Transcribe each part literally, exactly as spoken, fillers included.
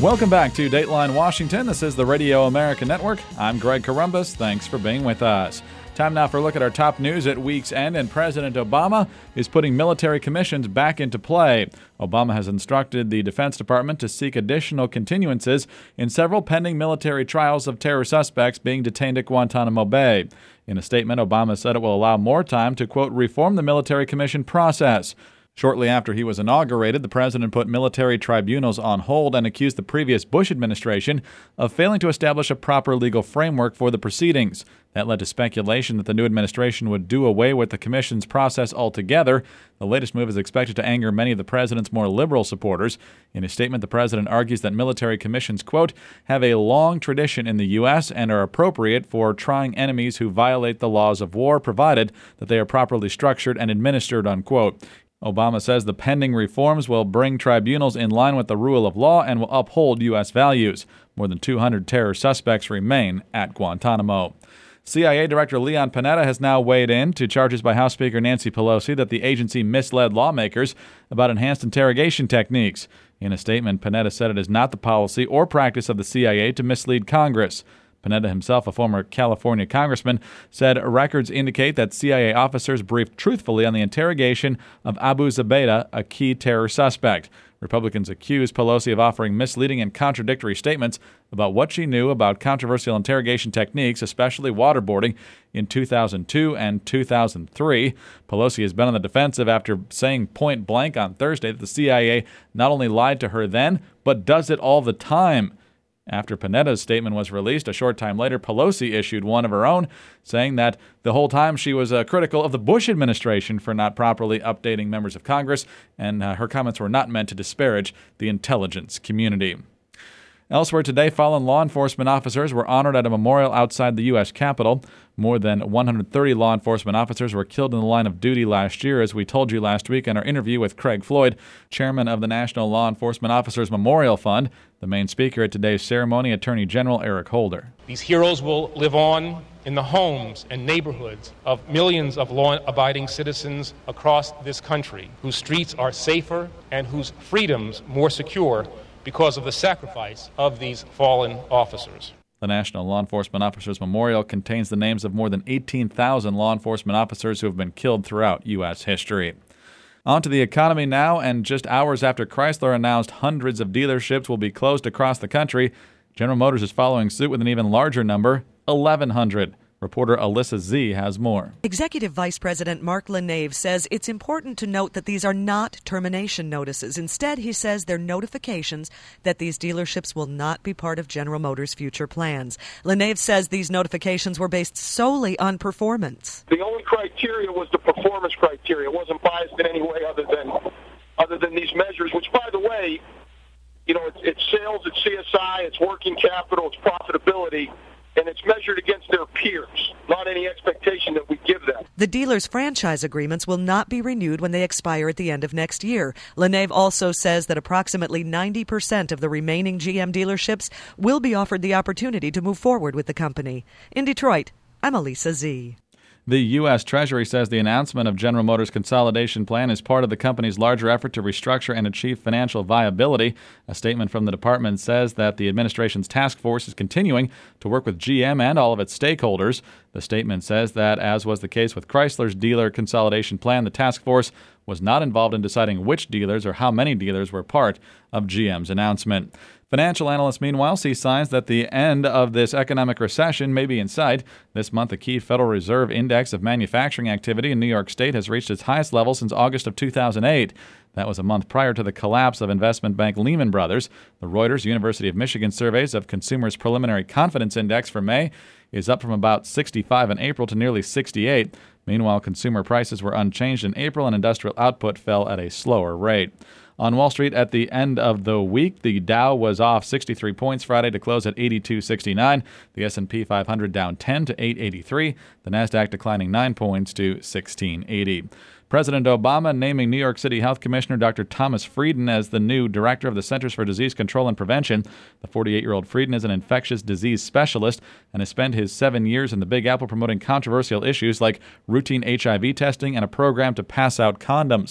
Welcome back to Dateline Washington. This is the Radio America Network. I'm Greg Corombos. Thanks for being with us. Time now for a look at our top news at week's end, and President Obama is putting military commissions back into play. Obama has instructed the Defense Department to seek additional continuances in several pending military trials of terror suspects being detained at Guantanamo Bay. In a statement, Obama said it will allow more time to, quote, reform the military commission process. Shortly after he was inaugurated, the president put military tribunals on hold and accused the previous Bush administration of failing to establish a proper legal framework for the proceedings. That led to speculation that the new administration would do away with the commission's process altogether. The latest move is expected to anger many of the president's more liberal supporters. In a statement, the president argues that military commissions, quote, have a long tradition in the U S and are appropriate for trying enemies who violate the laws of war, provided that they are properly structured and administered, unquote. Obama says the pending reforms will bring tribunals in line with the rule of law and will uphold U S values. More than two hundred terror suspects remain at Guantanamo. C I A Director Leon Panetta has now weighed in to charges by House Speaker Nancy Pelosi that the agency misled lawmakers about enhanced interrogation techniques. In a statement, Panetta said it is not the policy or practice of the C I A to mislead Congress. Panetta himself, a former California congressman, said records indicate that C I A officers briefed truthfully on the interrogation of Abu Zubaydah, a key terror suspect. Republicans accused Pelosi of offering misleading and contradictory statements about what she knew about controversial interrogation techniques, especially waterboarding, in two thousand two and two thousand three. Pelosi has been on the defensive after saying point blank on Thursday that the C I A not only lied to her then, but does it all the time. After Panetta's statement was released, a short time later, Pelosi issued one of her own, saying that the whole time she was uh, critical of the Bush administration for not properly updating members of Congress, and uh, her comments were not meant to disparage the intelligence community. Elsewhere today, fallen law enforcement officers were honored at a memorial outside the U S Capitol. More than one hundred thirty law enforcement officers were killed in the line of duty last year, as we told you last week in our interview with Craig Floyd, chairman of the National Law Enforcement Officers Memorial Fund. The main speaker at today's ceremony, Attorney General Eric Holder. These heroes will live on in the homes and neighborhoods of millions of law-abiding citizens across this country, whose streets are safer and whose freedoms more secure because of the sacrifice of these fallen officers. The National Law Enforcement Officers Memorial contains the names of more than eighteen thousand law enforcement officers who have been killed throughout U S history. On to the economy now, and just hours after Chrysler announced hundreds of dealerships will be closed across the country, General Motors is following suit with an even larger number, eleven hundred. Reporter Alyssa Z has more. Executive Vice President Mark LaNave says it's important to note that these are not termination notices. Instead, he says they're notifications that these dealerships will not be part of General Motors' future plans. LaNave says these notifications were based solely on performance. The only criteria was the performance criteria. It wasn't biased in any way other than other than these measures, which, by the way, you know, it's, it's sales, it's C S I, it's working capital, it's profitability, and it's measured against their peers, not any expectation that we give them. The dealers' franchise agreements will not be renewed when they expire at the end of next year. LaNave also says that approximately ninety percent of the remaining G M dealerships will be offered the opportunity to move forward with the company. In Detroit, I'm Elisa Z. The U S. Treasury says the announcement of General Motors' consolidation plan is part of the company's larger effort to restructure and achieve financial viability. A statement from the department says that the administration's task force is continuing to work with G M and all of its stakeholders. The statement says that, as was the case with Chrysler's dealer consolidation plan, the task force was not involved in deciding which dealers or how many dealers were part of G M's announcement. Financial analysts, meanwhile, see signs that the end of this economic recession may be in sight. This month, the key Federal Reserve Index of Manufacturing Activity in New York State has reached its highest level since August of two thousand eight. That was a month prior to the collapse of investment bank Lehman Brothers. The Reuters University of Michigan surveys of Consumers' Preliminary Confidence Index for May is up from about sixty-five in April to nearly sixty-eight. Meanwhile, consumer prices were unchanged in April and industrial output fell at a slower rate. On Wall Street at the end of the week, the Dow was off sixty-three points Friday to close at eighty-two sixty-nine. The S and P five hundred down ten to eight eighty-three. The Nasdaq declining nine points to sixteen eighty. President Obama naming New York City Health Commissioner Doctor Thomas Frieden as the new director of the Centers for Disease Control and Prevention. The forty-eight-year-old Frieden is an infectious disease specialist and has spent his seven years in the Big Apple promoting controversial issues like routine H I V testing and a program to pass out condoms.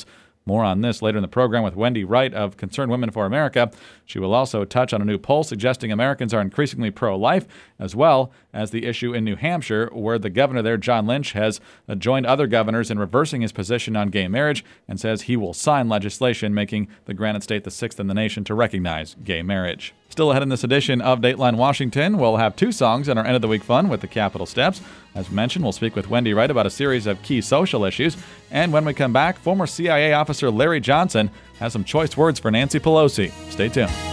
More on this later in the program with Wendy Wright of Concerned Women for America. She will also touch on a new poll suggesting Americans are increasingly pro-life, as well as the issue in New Hampshire, where the governor there, John Lynch, has joined other governors in reversing his position on gay marriage and says he will sign legislation making the Granite State the sixth in the nation to recognize gay marriage. Still ahead in this edition of Dateline Washington, we'll have two songs in our End of the Week fun with the Capitol Steps. As mentioned, we'll speak with Wendy Wright about a series of key social issues. And when we come back, former C I A officer Larry Johnson has some choice words for Nancy Pelosi. Stay tuned.